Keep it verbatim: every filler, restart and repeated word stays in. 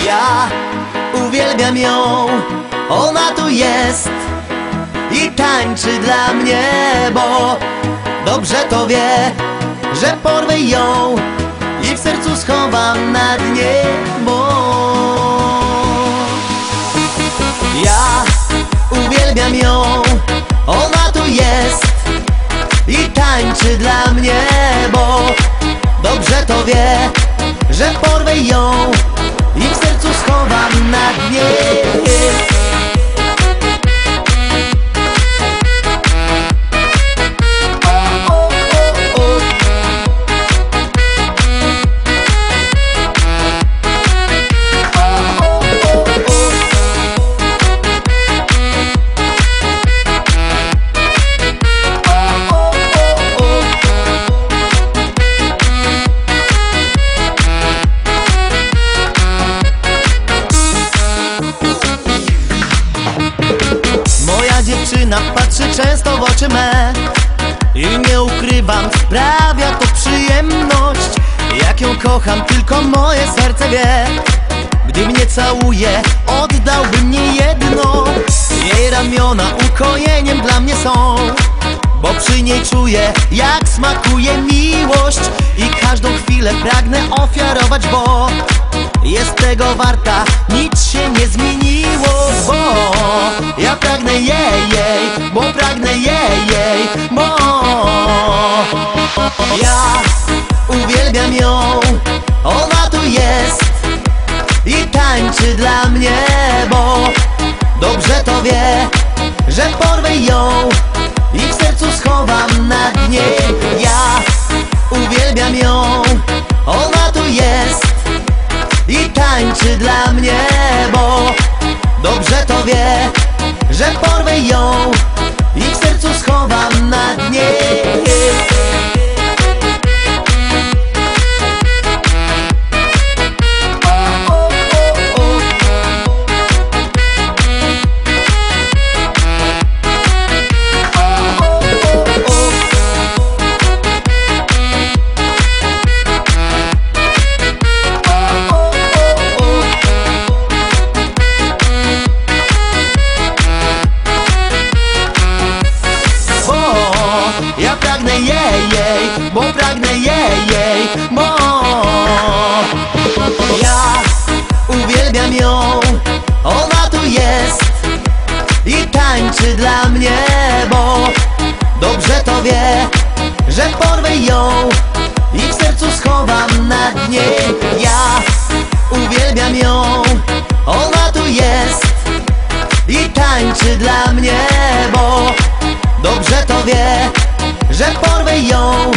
Ja uwielbiam ją, ona tu jest i tańczy dla mnie, bo dobrze to wie, że porwę ją i w sercu schowam na dnie, bo ja uwielbiam ją, ona tu jest i tańczy dla mnie, bo dobrze to wie, że porwę ją i w sercu schowam na dnie. Dziewczyna patrzy często w oczy me i nie ukrywam, sprawia to przyjemność. Jak ją kocham, tylko moje serce wie. Gdy mnie całuje, oddałbym nie jedno. Jej ramiona ukojeniem dla mnie są, bo przy niej czuję, jak smakuje miłość. I każdą chwilę pragnę ofiarować, bo jest tego warta, nic się nie zmieniło. Bo ja pragnę jej, jej, bo pragnę jej, jej, bo ja uwielbiam ją, ona tu jest i tańczy dla mnie, bo dobrze to wie, że porwę ją i w sercu schowam na dnie. Ja uwielbiam ją, ona tu jest i tańczy dla mnie, bo dobrze to wie, że porwę ją i w sercu schowam na dnie. Ja pragnę jej, jej, bo pragnę jej, jej, bo ja uwielbiam ją, ona tu jest i tańczy dla mnie, bo dobrze to wie, że porwę ją i w sercu schowam na dnie. Ja uwielbiam ją, ona tu jest i tańczy dla mnie, bo dobrze to wie, że porwę ją